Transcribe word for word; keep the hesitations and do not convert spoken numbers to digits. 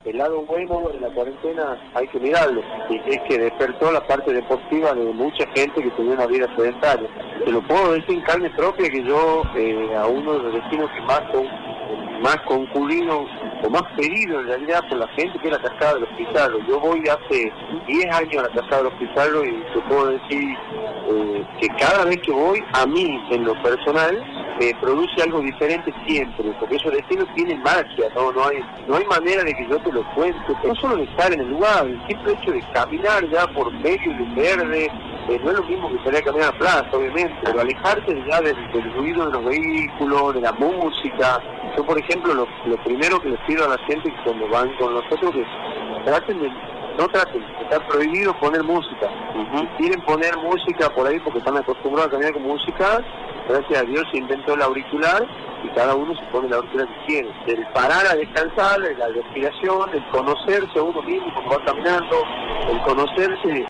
el lado bueno de la cuarentena hay que mirarlo, y es que despertó la parte deportiva de mucha gente que tenía una vida sedentaria. Te lo puedo decir en carne propia que yo, eh, a uno de los destinos que más, con, más concurrido o más pedido en realidad por la gente, que es la Cascada de los Pizarros. Yo voy hace diez años a la Cascada de los Pizarros y te puedo decir eh, que cada vez que voy, a mí, en lo personal, me produce algo diferente siempre, porque esos destinos tienen magia, no no hay no hay manera de que yo te lo cuente, no solo de estar en el lugar, el simple hecho de caminar ya por medio del verde, eh, no es lo mismo que salir a caminar a la plaza, obviamente, pero alejarte ya del, del ruido de los vehículos, de la música. Yo, por ejemplo, lo, lo primero que les pido a la gente que cuando van con nosotros, que traten de, no traten, está prohibido poner música. Uh-huh. Si quieren poner música por ahí porque están acostumbrados a caminar con música, gracias a Dios se inventó el auricular y cada uno se pone el auricular que quiere. El parar a descansar, la respiración, el conocerse a uno mismo cuando va caminando, el conocerse